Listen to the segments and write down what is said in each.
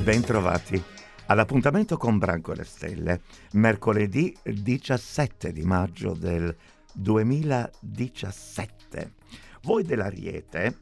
Bentrovati all'appuntamento con Branco e le Stelle, mercoledì 17 di maggio del 2017. Voi dell'Ariete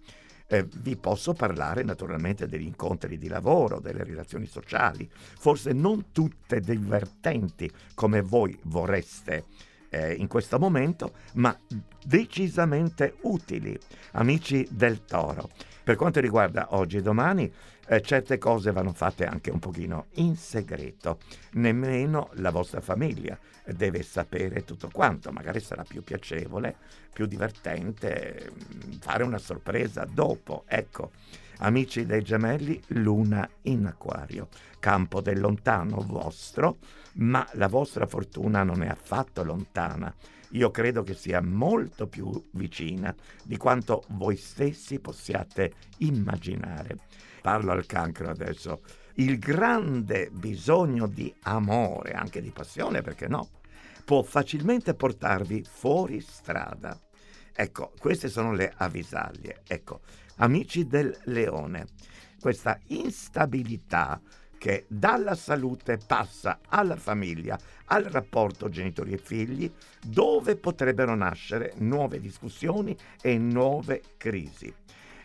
vi posso parlare naturalmente degli incontri di lavoro, delle relazioni sociali, forse non tutte divertenti come voi vorreste in questo momento, ma decisamente utili, amici del Toro. Per quanto riguarda oggi e domani, certe cose vanno fatte anche un pochino in segreto, nemmeno la vostra famiglia deve sapere tutto quanto, magari sarà più piacevole, più divertente fare una sorpresa dopo, ecco. Amici dei Gemelli, luna in Acquario, campo del lontano vostro, ma la vostra fortuna non è affatto lontana. Io credo che sia molto più vicina di quanto voi stessi possiate immaginare. Parlo al Cancro adesso. Il grande bisogno di amore, anche di passione, perché no, può facilmente portarvi fuori strada. Ecco, queste sono le avvisaglie. Ecco, amici del Leone, questa instabilità che dalla salute passa alla famiglia, al rapporto genitori e figli, dove potrebbero nascere nuove discussioni e nuove crisi.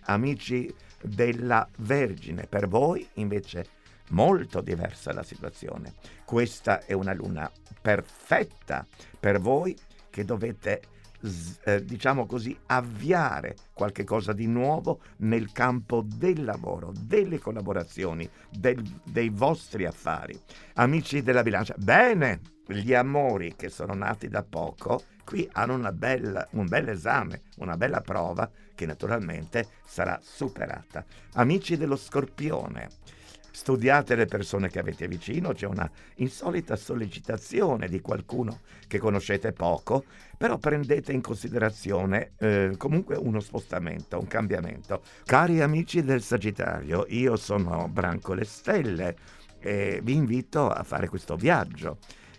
Amici della Vergine, per voi invece molto diversa la situazione. Questa è una luna perfetta per voi che dovete diciamo così, avviare qualche cosa di nuovo nel campo del lavoro, delle collaborazioni, dei vostri affari. Amici della Bilancia, bene, gli amori che sono nati da poco qui hanno un bel esame, una bella prova che naturalmente sarà superata. Amici dello Scorpione, studiate le persone che avete vicino, c'è una insolita sollecitazione di qualcuno che conoscete poco, però prendete in considerazione comunque uno spostamento, un cambiamento. Cari amici del Sagittario, io sono Branco le Stelle e vi invito a fare questo viaggio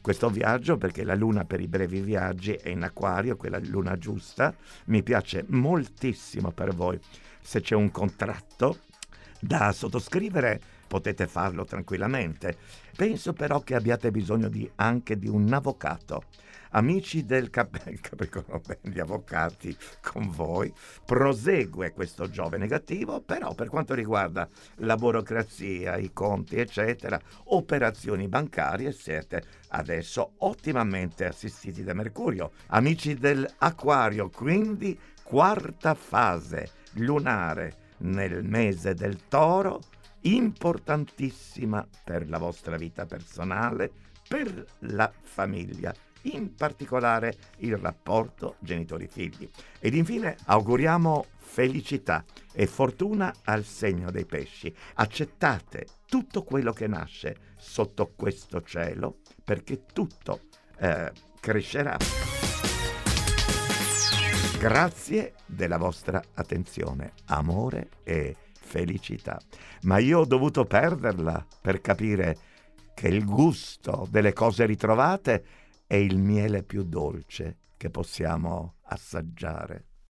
perché la luna per i brevi viaggi è in Acquario, quella luna giusta, mi piace moltissimo per voi. Se c'è un contratto da sottoscrivere potete farlo tranquillamente. Penso però che abbiate bisogno anche di un avvocato. Amici del Capricorno, gli avvocati con voi, prosegue questo Giove negativo, però per quanto riguarda la burocrazia, i conti eccetera, operazioni bancarie, siete adesso ottimamente assistiti da Mercurio. Amici dell'Acquario, quindi quarta fase lunare nel mese del Toro, importantissima per la vostra vita personale, per la famiglia, in particolare il rapporto genitori-figli. Ed infine auguriamo felicità e fortuna al segno dei Pesci. Accettate tutto quello che nasce sotto questo cielo, perché tutto crescerà. Grazie della vostra attenzione, amore e felicità. Ma io ho dovuto perderla per capire che il gusto delle cose ritrovate è il miele più dolce che possiamo assaggiare.